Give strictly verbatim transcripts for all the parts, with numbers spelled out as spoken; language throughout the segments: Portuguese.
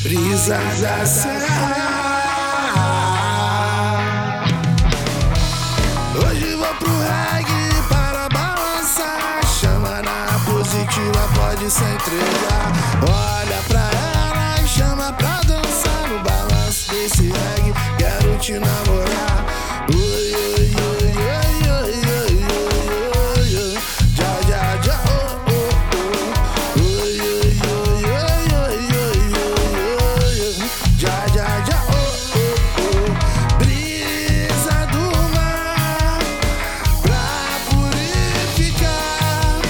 brisa da serra. Hoje vou pro reggae para balançar. Chama na positiva, pode se entregar. Olha pra ela e chama pra dançar. No balanço desse reggae, quero te namorar. Oi, oi, oi, oi, oi, oi, oi, oi. Já, já, já, oh, oh, oh. Oi, oi, oi, oi, oi, oi, oi, oi. Já, já, já, oh, oh, oh. Brisa do mar pra purificar.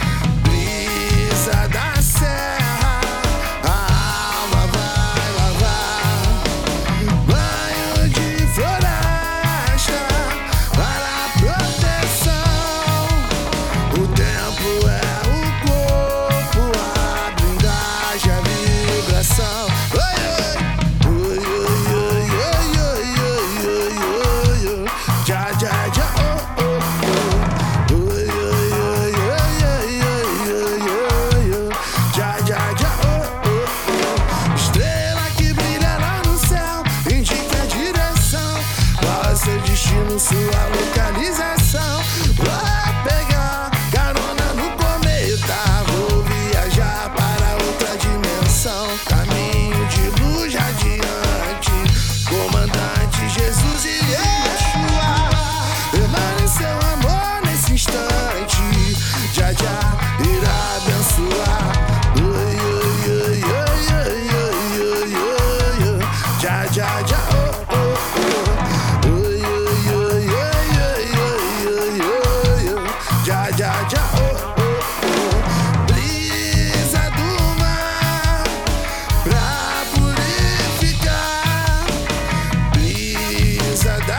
Brisa da serra, a alma vai lavar. Banho de floresta para proteção. O tempo é o corpo, a blindagem, a vibração. Oi, oi, oi, oi, oi, oi, oi, oi, oi. Já, já, já, oh, oh, oh. Oi, oi, oi, oi, oi, oi, oi, oi, oi. Já, já, já, oh, oh, oh. Estrela que brilha lá no céu indica a direção. Qual é seu destino, sua localização? Vou pegar carona no cometa, vou viajar para outra dimensão. Caminho de luz radiante, comandante Jesus e Yeshua. Emane seu amor nesse instante, já já irá abençoar. Oi, oi, oi, oi, oi, oi, oi, oi, oi. Já, já, já, oh, oh, oh. Oi, oi, oi, oi, oi, oi, oi, oi, oi. Já, já, já, oh, oh, oh. Brisa do mar pra purificar. Brisa da